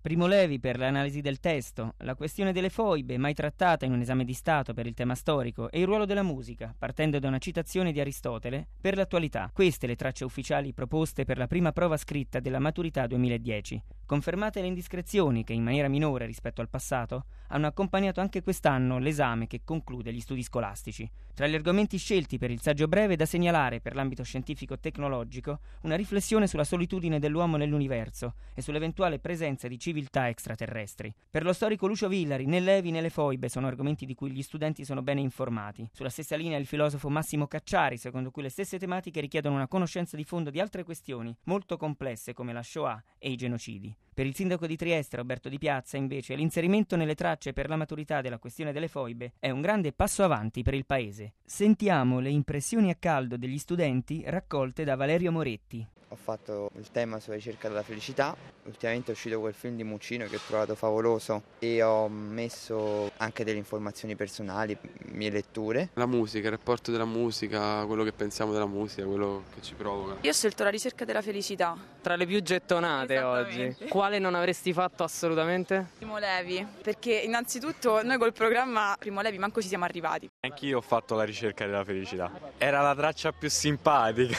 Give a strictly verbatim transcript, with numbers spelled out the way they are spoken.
Primo Levi per l'analisi del testo, la questione delle foibe, mai trattata in un esame di Stato per il tema storico, e il ruolo della musica, partendo da una citazione di Aristotele, per l'attualità. Queste le tracce ufficiali proposte per la prima prova scritta della maturità duemiladieci. Confermate le indiscrezioni che, in maniera minore rispetto al passato, hanno accompagnato anche quest'anno l'esame che conclude gli studi scolastici. Tra gli argomenti scelti per il saggio breve da segnalare per l'ambito scientifico-tecnologico una riflessione sulla solitudine dell'uomo nell'universo e sull'eventuale presenza di civiltà extraterrestri. Per lo storico Lucio Villari, né Levi né le foibe sono argomenti di cui gli studenti sono bene informati. Sulla stessa linea il filosofo Massimo Cacciari, secondo cui le stesse tematiche richiedono una conoscenza di fondo di altre questioni molto complesse come la Shoah e i genocidi. Per il sindaco di Trieste, Roberto Di Piazza, invece, l'inserimento nelle tracce per la maturità della questione delle foibe è un grande passo avanti per il paese. Sentiamo le impressioni a caldo degli studenti raccolte da Valerio Moretti. Ho fatto il tema sulla ricerca della felicità, ultimamente è uscito quel film di Muccino che ho trovato favoloso e ho messo anche delle informazioni personali, mie letture. La musica, il rapporto della musica, quello che pensiamo della musica, quello che ci provoca. Io ho scelto la ricerca della felicità. Tra le più gettonate oggi, quale non avresti fatto assolutamente? Primo Levi, perché innanzitutto noi col programma Primo Levi manco ci siamo arrivati. Anch'io ho fatto la ricerca della felicità, era la traccia più simpatica.